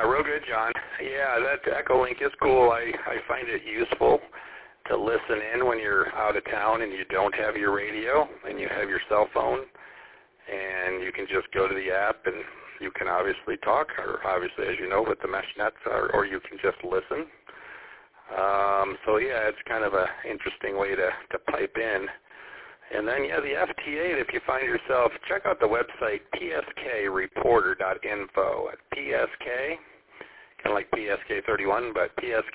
real good, John. Yeah, that Echolink is cool. I find it useful to listen in when you're out of town and you don't have your radio and you have your cell phone, and you can just go to the app and you can obviously talk, or obviously, as you know, with the mesh nets, or you can just listen. So yeah, it's kind of an interesting way to pipe in. And then, yeah, the FT8, if you find yourself, check out the website pskreporter.info. PSK, kind of like PSK31, but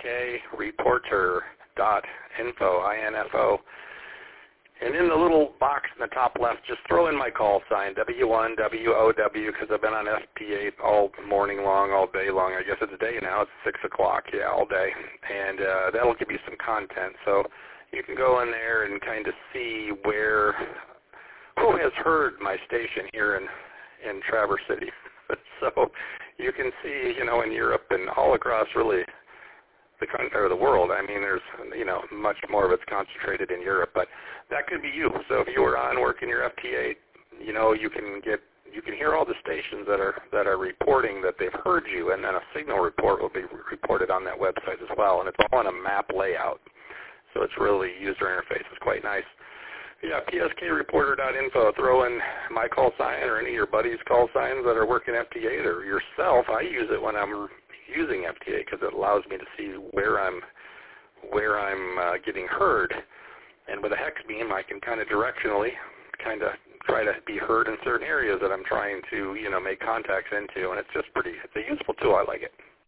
pskreporter.info, I-N-F-O. And in the little box in the top left, just throw in my call sign, W1, W-O-W, because I've been on FT8 all morning long, all day long. I guess it's day now. It's 6 o'clock, yeah, all day. And that'll give you some content. So you can go in there and kind of see who has heard my station here in Traverse City. So you can see, in Europe and all across really the country or the world. I mean, there's, much more of it's concentrated in Europe, but that could be you. So if you were on working your FT8, you can hear all the stations that are reporting that they've heard you, and then a signal report will be reported on that website as well, and it's all on a map layout. So it's really, user interface is quite nice. Yeah, pskreporter.info. Throw in my call sign or any of your buddies' call signs that are working FT8 or yourself. I use it when I'm using FT8 because it allows me to see where I'm getting heard. And with a hex beam, I can kind of directionally try to be heard in certain areas that I'm trying to, make contacts into. And it's a useful tool. I like it.